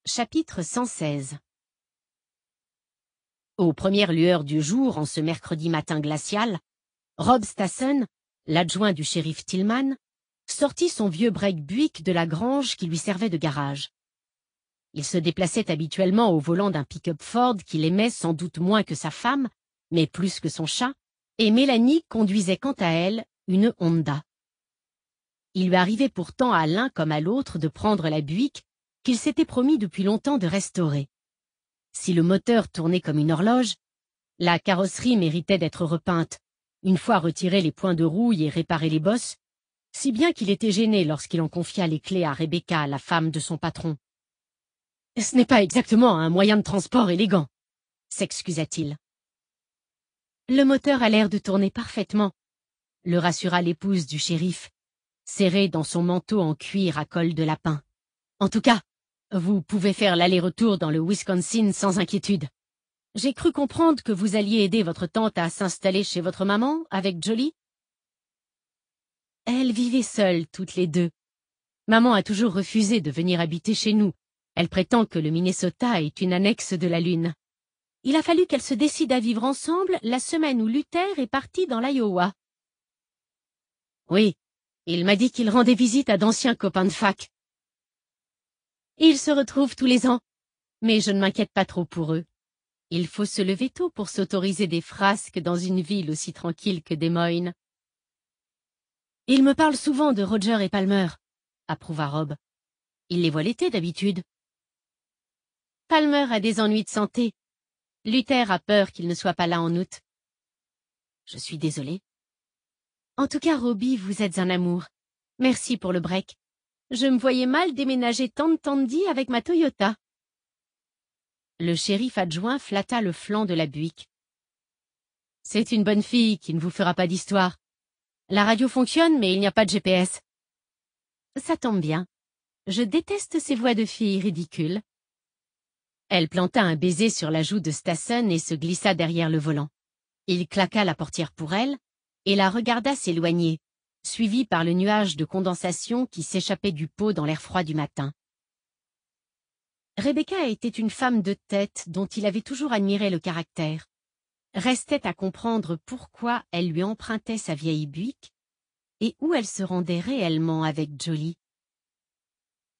Chapitre 116. Aux premières lueurs du jour, en ce mercredi matin glacial, Rob Stassen, l'adjoint du shérif Tillman, sortit son vieux break Buick de la grange qui lui servait de garage. Il se déplaçait habituellement au volant d'un pick-up Ford qu'il aimait sans doute moins que sa femme, mais plus que son chat, et Mélanie conduisait quant à elle une Honda. Il lui arrivait pourtant à l'un comme à l'autre de prendre la Buick qu'il s'était promis depuis longtemps de restaurer. Si le moteur tournait comme une horloge, la carrosserie méritait d'être repeinte, une fois retirés les points de rouille et réparés les bosses, si bien qu'il était gêné lorsqu'il en confia les clés à Rebecca, la femme de son patron. « Ce n'est pas exactement un moyen de transport élégant », s'excusa-t-il. « Le moteur a l'air de tourner parfaitement », le rassura l'épouse du shérif, serrée dans son manteau en cuir à col de lapin. « En tout cas, vous pouvez faire l'aller-retour dans le Wisconsin sans inquiétude. J'ai cru comprendre que vous alliez aider votre tante à s'installer chez votre maman avec Jolie. » Elles vivaient seules, toutes les deux. Maman a toujours refusé de venir habiter chez nous. Elle prétend que le Minnesota est une annexe de la Lune. Il a fallu qu'elles se décident à vivre ensemble la semaine où Luther est parti dans l'Iowa. Oui, il m'a dit qu'il rendait visite à d'anciens copains de fac. Ils se retrouvent tous les ans, mais je ne m'inquiète pas trop pour eux. Il faut se lever tôt pour s'autoriser des frasques dans une ville aussi tranquille que Des Moines. Il me parle souvent de Roger et Palmer, approuva Rob. Il les voit l'été d'habitude. Palmer a des ennuis de santé. Luther a peur qu'il ne soit pas là en août. Je suis désolée. En tout cas, Robbie, vous êtes un amour. Merci pour le break. Je me voyais mal déménager Tandy avec ma Toyota. Le shérif adjoint flatta le flanc de la Buick. C'est une bonne fille qui ne vous fera pas d'histoire. La radio fonctionne, mais il n'y a pas de GPS. Ça tombe bien. Je déteste ces voix de filles ridicules. Elle planta un baiser sur la joue de Stassen et se glissa derrière le volant. Il claqua la portière pour elle et la regarda s'éloigner, suivi par le nuage de condensation qui s'échappait du pot dans l'air froid du matin. Rebecca était une femme de tête dont il avait toujours admiré le caractère. Restait à comprendre pourquoi elle lui empruntait sa vieille Buick et où elle se rendait réellement avec Jolie.